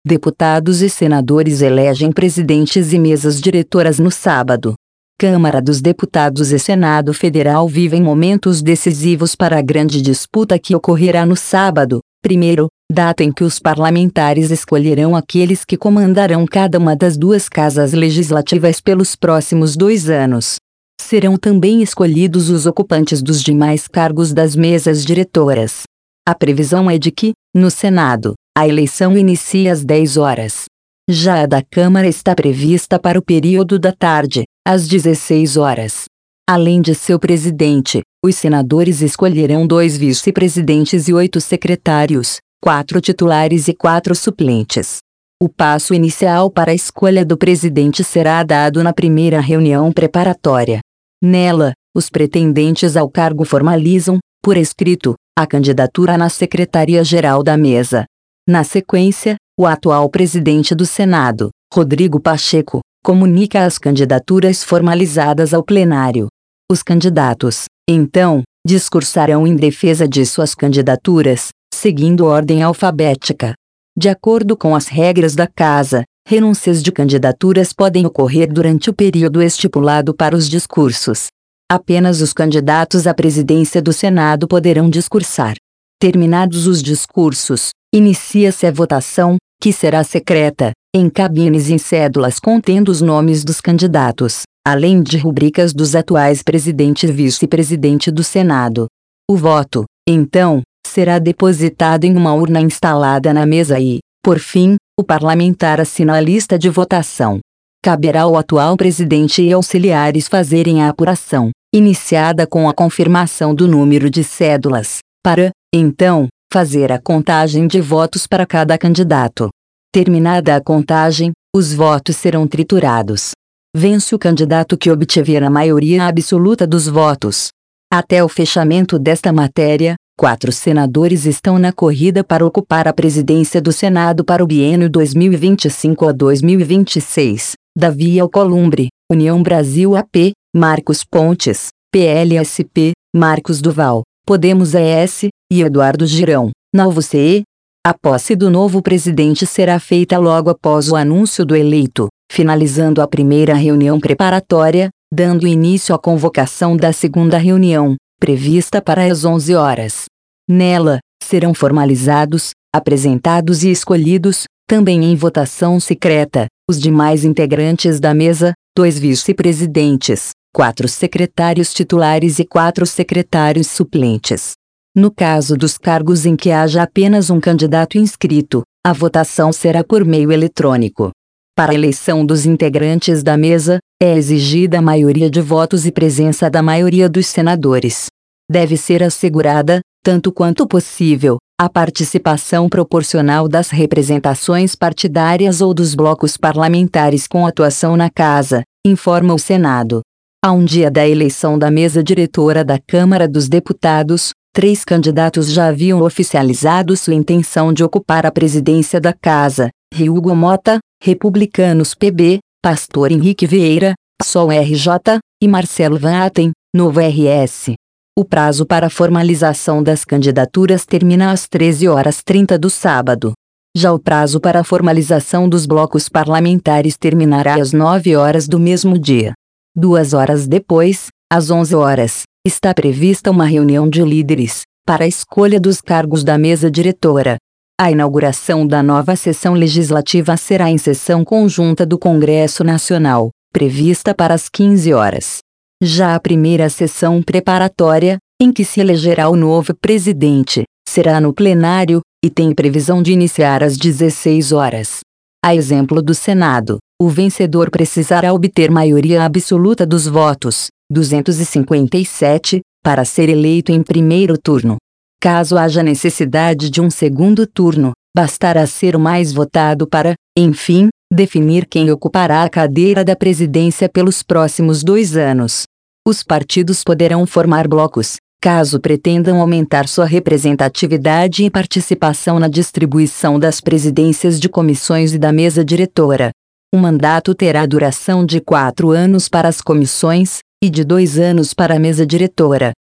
Deputados e senadores elegem presidentes e mesas diretoras no sábado. Câmara dos Deputados e Senado Federal vivem momentos decisivos para a grande disputa que ocorrerá no sábado, 1º, data em que os parlamentares escolherão aqueles que comandarão cada uma das duas casas legislativas pelos próximos 2 anos. Serão também escolhidos os ocupantes dos demais cargos das mesas diretoras. A previsão é de que, no Senado, a eleição inicie às 10 horas. Já a da Câmara está prevista para o período da tarde, às 16 horas. Além de seu presidente, os senadores escolherão 2 vice-presidentes e 8 secretários, 4 titulares e 4 suplentes. O passo inicial para a escolha do presidente será dado na primeira reunião preparatória. Nela, os pretendentes ao cargo formalizam, por escrito, a candidatura na Secretaria-Geral da Mesa. Na sequência, o atual presidente do Senado, Rodrigo Pacheco, comunica as candidaturas formalizadas ao plenário. Os candidatos, então, discursarão em defesa de suas candidaturas, seguindo ordem alfabética. De acordo com as regras da Casa, renúncias de candidaturas podem ocorrer durante o período estipulado para os discursos. Apenas os candidatos à presidência do Senado poderão discursar. Terminados os discursos, inicia-se a votação, que será secreta, em cabines em cédulas contendo os nomes dos candidatos, além de rubricas dos atuais presidente e vice-presidente do Senado. O voto, então, será depositado em uma urna instalada na mesa e, por fim, o parlamentar assina a lista de votação. Caberá ao atual presidente e auxiliares fazerem a apuração, iniciada com a confirmação do número de cédulas, para, então, fazer a contagem de votos para cada candidato. Terminada a contagem, os votos serão triturados. Vence o candidato que obtiver a maioria absoluta dos votos. Até o fechamento desta matéria, 4 senadores estão na corrida para ocupar a presidência do Senado para o biênio 2025 a 2026. Davi Alcolumbre, União Brasil AP, Marcos Pontes, PLSP, Marcos Duval, Podemos ES, e Eduardo Girão, Novo CE. A posse do novo presidente será feita logo após o anúncio do eleito, finalizando a primeira reunião preparatória, dando início à convocação da segunda reunião, prevista para as 11 horas. Nela, serão formalizados, apresentados e escolhidos, também em votação secreta, os demais integrantes da mesa, 2 vice-presidentes, 4 secretários titulares e 4 secretários suplentes. No caso dos cargos em que haja apenas um candidato inscrito, a votação será por meio eletrônico. Para a eleição dos integrantes da mesa, é exigida a maioria de votos e presença da maioria dos senadores. Deve ser assegurada, tanto quanto possível, a participação proporcional das representações partidárias ou dos blocos parlamentares com atuação na Casa, informa o Senado. A um dia da eleição da mesa diretora da Câmara dos Deputados, 3 candidatos já haviam oficializado sua intenção de ocupar a presidência da Casa: Hugo Mota, Republicanos PB, Pastor Henrique Vieira, PSOL RJ, e Marcelo Van Hatten, Novo RS. O prazo para a formalização das candidaturas termina às 13h30 do sábado. Já o prazo para a formalização dos blocos parlamentares terminará às 9 horas do mesmo dia. 2 horas depois, às 11 horas, está prevista uma reunião de líderes, para a escolha dos cargos da mesa diretora. A inauguração da nova sessão legislativa será em sessão conjunta do Congresso Nacional, prevista para as 15 horas. Já a primeira sessão preparatória, em que se elegerá o novo presidente, será no plenário, e tem previsão de iniciar às 16 horas. A exemplo do Senado, o vencedor precisará obter maioria absoluta dos votos, 257, para ser eleito em primeiro turno. Caso haja necessidade de um segundo turno, bastará ser o mais votado para, enfim, definir quem ocupará a cadeira da presidência pelos próximos 2 anos. Os partidos poderão formar blocos, caso pretendam aumentar sua representatividade e participação na distribuição das presidências de comissões e da mesa diretora. O mandato terá duração de 4 anos para as comissões, e de 2 anos para a mesa diretora.